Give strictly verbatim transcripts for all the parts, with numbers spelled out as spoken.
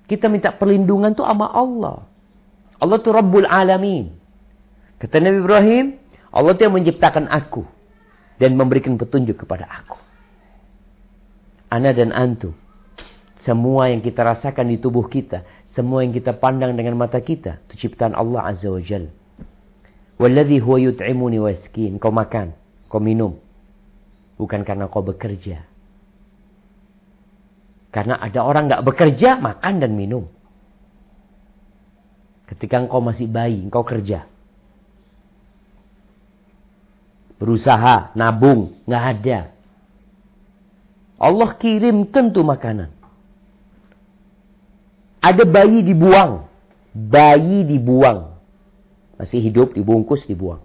Kita minta perlindungan tuh sama Allah. Allah tuh Rabbul Alamin. Kata Nabi Ibrahim, Allah tuh yang menciptakan aku dan memberikan petunjuk kepada aku. Ana dan antum, semua yang kita rasakan di tubuh kita, semua yang kita pandang dengan mata kita, itu ciptaan Allah Azza wa Jalla. Walladhi huwa yut'imuni wa yaskin. Kau makan, kau minum, bukan karena kau bekerja. Karena ada orang gak bekerja, makan dan minum. Ketika engkau masih bayi, engkau kerja. Berusaha, nabung, gak ada. Allah kirimkan tuh makanan. Ada bayi dibuang. Bayi dibuang. Masih hidup, dibungkus, dibuang.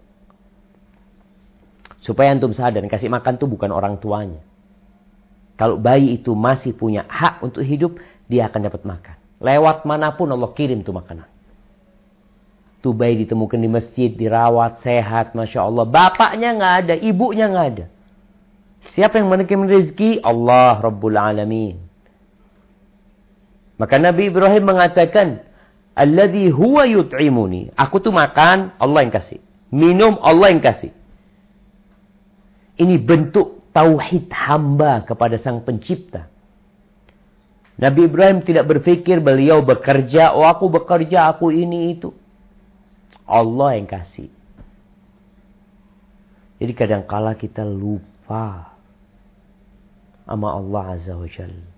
Supaya antum sadar, kasih makan tuh bukan orang tuanya. Kalau bayi itu masih punya hak untuk hidup, dia akan dapat makan. Lewat manapun Allah kirim tuh makanan. Tuh bayi ditemukan di masjid, dirawat, sehat, Masya Allah. Bapaknya nggak ada, ibunya nggak ada. Siapa yang menekim rezeki? Allah Rabbul Alamin. Maka Nabi Ibrahim mengatakan, Alladhi huwa yut'imuni. Aku tuh makan, Allah yang kasih. Minum, Allah yang kasih. Ini bentuk tauhid hamba kepada sang pencipta. Nabi Ibrahim tidak berpikir beliau bekerja, oh aku bekerja, aku ini itu. Allah yang kasih. Jadi kadangkala kita lupa sama Allah Azza wa Jalla.